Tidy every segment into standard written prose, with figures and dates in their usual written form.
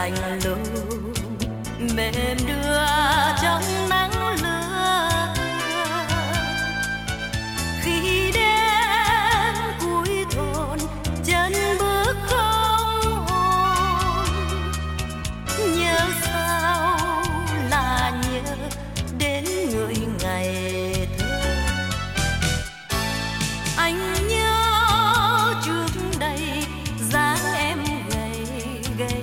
lạnh lùng mềm đưa trong nắng lửa khi đến cuối thôn chân bước không hồn nhớ sao là nhớ đến người ngày thơ anh nhớ trước đây dáng em gầy gầy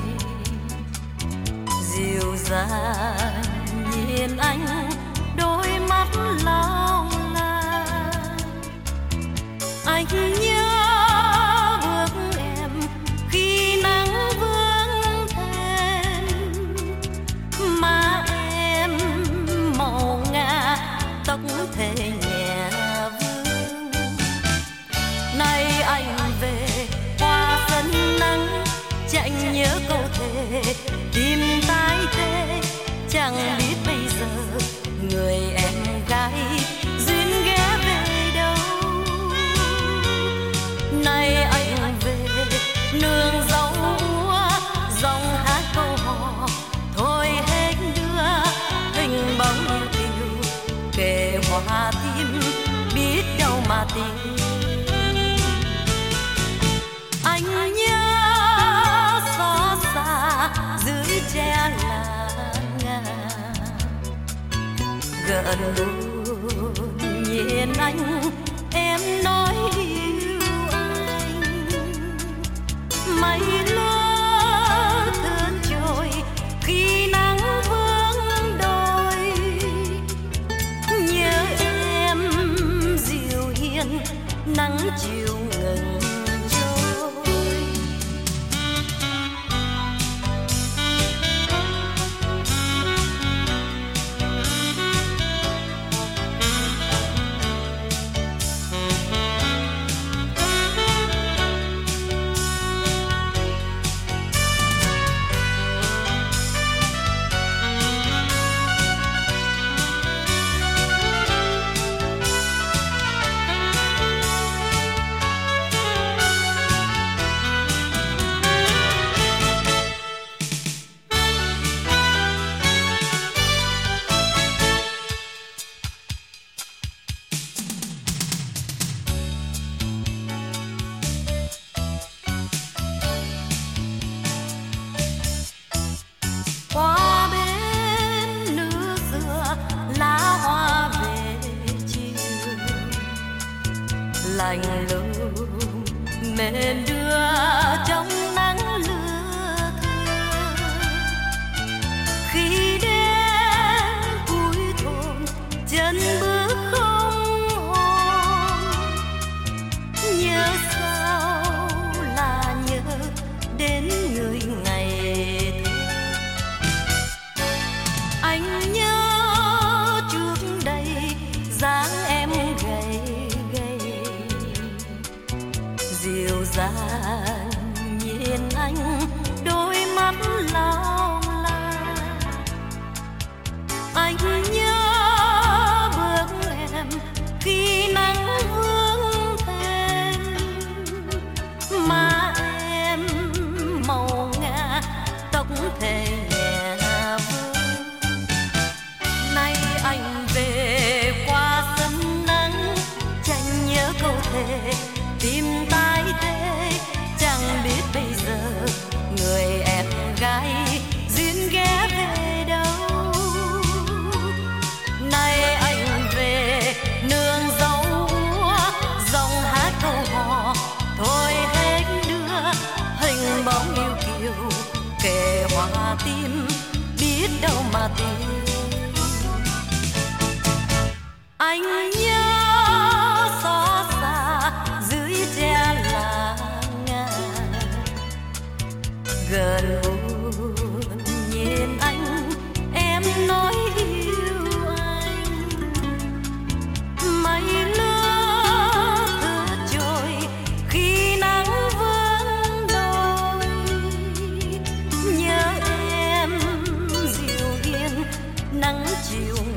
dịu dàng nhìn anh đôi mắt long lanh anh nhớ bước em khi nắng vương thêm má em màu ngà tóc thề nhẹ vương nay anh về qua sân nắng chẳng nhớ câu thề tim tái tê chẳng biết bây giờ người em gái duyên ghé về đâu nay anh về nương dấu úa dòng hát câu hò thôi hết đưa hình bóng yêu kiều kề hoa tim biết đâu mà tìm anh nhớ xót xa dưới tre lá ngà gần luôn nhìn anh em nói yêu anh mây lơ thương trôi khi nắng vương đôi nhớ em dịu hiền nắng chiều ngừng qua bên nửa xưa lá hoa về chiều lạnh lùng mềm đưa trong nắng lửa thưa khi đến cuối thôn chân bước không hồn nhớ sao là nhớ đến người ngày thơ anh nhớ trước đây dáng em gầy gầy dịu dàng nhìn anh đôi mắt long lanh anh nhớ bước em khi nắng vương thêm má em màu ngà tóc thề nhẹ vương nay anh về qua sân nắng chẳng nhớ câu thề tim tái tê chẳng biết bây giờ người em gái duyên ghé về đâu nay anh về nương dấu úa dòng hát câu hò thôi hết đưa hình bóng yêu kiều kề hoa tim biết đâu mà tìm anh nhớ xót xa dưới tre lá ngà gần buồn nhìn anh em nói yêu anh mây lơ thưa trôi khi nắng vương đôi nhớ em dịu hiền nắng chiều